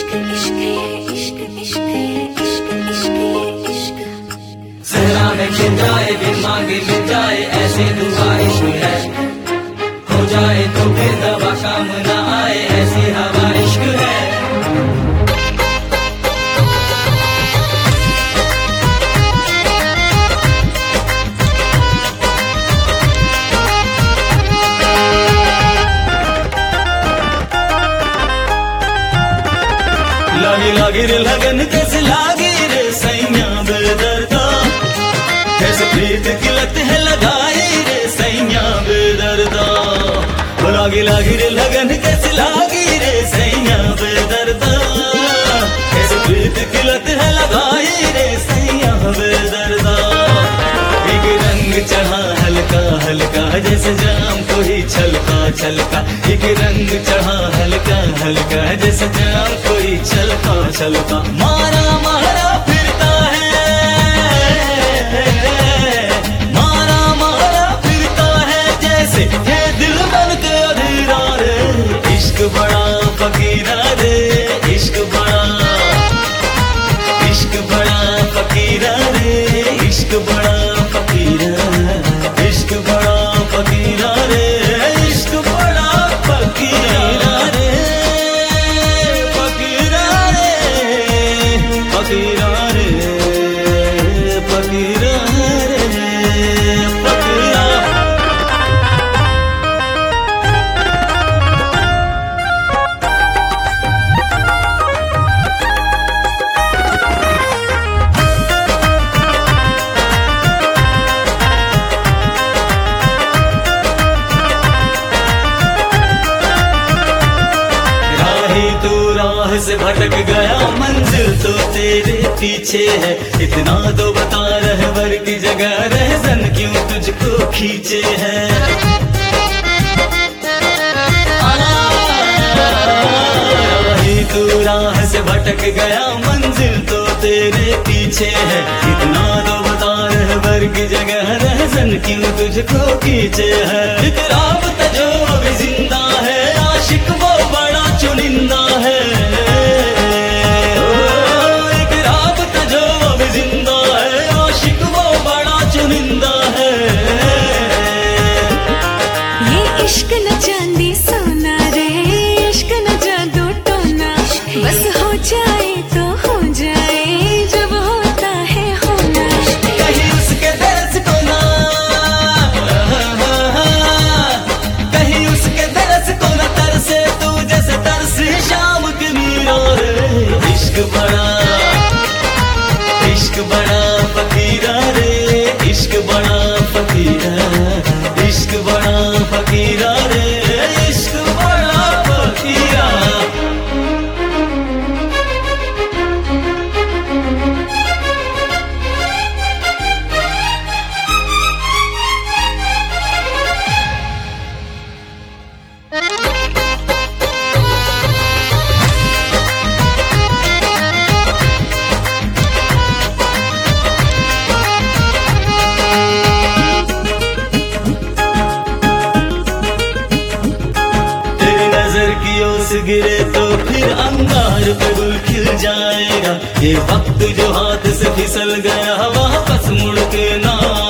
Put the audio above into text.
सहरा में खिल जाए बिन मांगे मिल जाए ऐसे दुआ इश्क है, हो जाए तो फिर दवा काम न आए ऐसी हवा इश्क है। लागी लागी रे लगन कैसे लागी रे सैया बेदर्दा, कैसे प्रीत की लत है लगाई रे सैया बेदर्दा। लागी लागी रे लगन कैसे लागी रे सैया बेदर्दा, कैसे प्रीत की लत है लगाई रे सैया बेदर्दा। एक रंग चढ़ा हल्का हल्का जैसे जाम कोई छलका छलका, एक रंग चढ़ा हल्का हल्का जैसे जाम कोई छलका छलका। मारा मारा फिरता है, मारा मारा फिरता है जैसे ये दिल बन के अधीरा रे। इश्क बड़ा फकीरा रे, इश्क बड़ा, इश्क बड़ा फकीरा रे, इश्क बड़ा फकीरा, इश्क बड़ा फकीरा रे, इश्क बड़ा फकीरा रे, फकीरा रे, फकीरा रे, फकीरा रे, फकीरा। तू राह से भटक गया मंजिल तो तेरे पीछे है, इतना तो बता रहबर की जगह रहज़न क्यों तुझको खींचे है। तू राह से भटक गया मंजिल तो तेरे पीछे है, इतना तो बता रहबर की जगह रहज़न क्यों तुझको खींचे है। इकराम तजो अभी जिंदा है, आशिक वो बड़ा चुनिंदा है। इकराम तजो अभी जिंदा है, आशिक वो बड़ा चुनिंदा है। ये इश्क न चांदी सोना रे, इश्क न जादू टोना, बस हो जाए तो हो जाए जब होता है होना। कहीं उसके दर्द को ना, कहीं उसके दर्द को न तरसे तू जैसे तरसे शाम की मीरा रे। इश्क बड़ा, इश्क बड़ा फकीरा रे, इश्क बड़ा फकीरा, इश्क बड़ा फकीरा रे, इश्क बड़ा फकीरा। गिरे तो फिर अंगार पे गुल खिल जाएगा, ये वक्त जो हाथ से फिसल गया वापस मुड़ के ना